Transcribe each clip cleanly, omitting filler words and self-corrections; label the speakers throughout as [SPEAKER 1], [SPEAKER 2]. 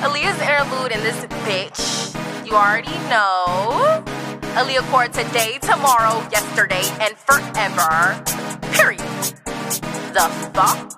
[SPEAKER 1] Aaliyah's interlude in this bitch. You already know. Aaliyah Core today, tomorrow, yesterday, and forever. Period. The fuck?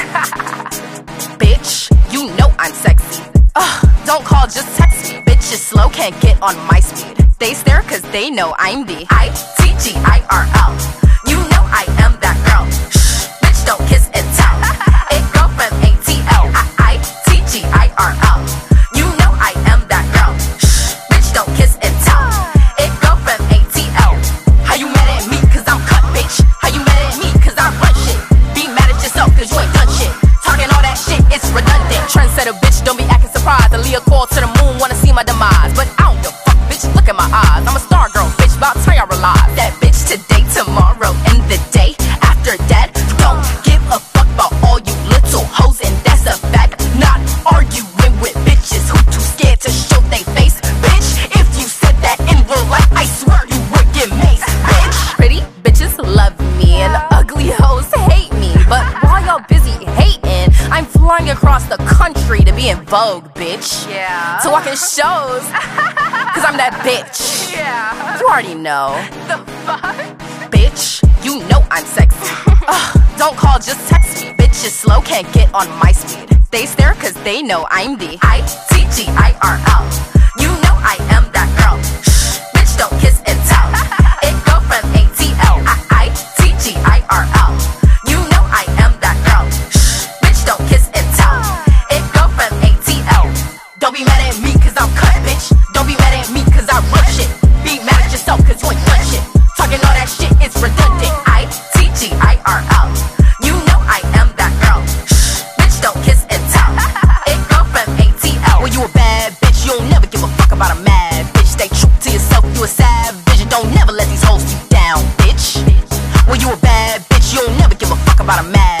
[SPEAKER 1] Bitch, you know I'm sexy. Don't call, just text me. Bitch is slow, can't get on my speed. They stare cause they know I'm the ITGIRL. You know I am that girl. Shh, bitch don't kiss and tell. It go from ATL. ITGIRL. You know I am that girl. Shh, bitch don't kiss and tell. It go from ATL. How you mad at me cause I'm cut, bitch? How you mad at me cause I run shit? Be mad at yourself cause you ain't done shit. Talking all that shit, it's redundant. Trendsetter bitch, don't be acting surprised. Aaliyah called to the moon, wanna see my demise. But I don't give a fuck, bitch, look at my eyes. I'm a star girl, bitch, about time y'all realize. That bitch today, tomorrow, and the day after that. Don't give a fuck about all you little hoes, and that's a fact. Not arguing with bitches who too scared to show they face. Bitch, if you said that in real life, I swear you would get maced, bitch. Pretty bitches love me, and ugly hoes hate me. But while y'all busy hating, I'm flying across the country to be in Vogue, bitch. Yeah. To walk in shows, cause I'm that bitch. Yeah. You already know. The fuck? Bitch, you know I'm sexy. Don't call, just text me. Bitch is slow, can't get on my speed. They stare cause they know I'm the ITGIRL. You know I am that girl. Shh, bitch don't kiss and tell. It go from ATL. ITGIRL. You know I am that girl. Shh, bitch don't kiss and tell. It go from ATL. Don't be mad at me cause I'm cut, bitch. Don't be mad at me cause I run shit. Be mad at yourself cause you ain't done shit. Talking all that shit, it's redundant. ITGIRL. You know I am that girl. Shh, bitch don't kiss and tell. It go from ATL. When you a bad bitch, you don't never give a fuck about a mad bitch. Stay true to yourself, you a savage. And don't never let these hoes keep you down, bitch. When you a bad bitch, you don't never give a fuck about a mad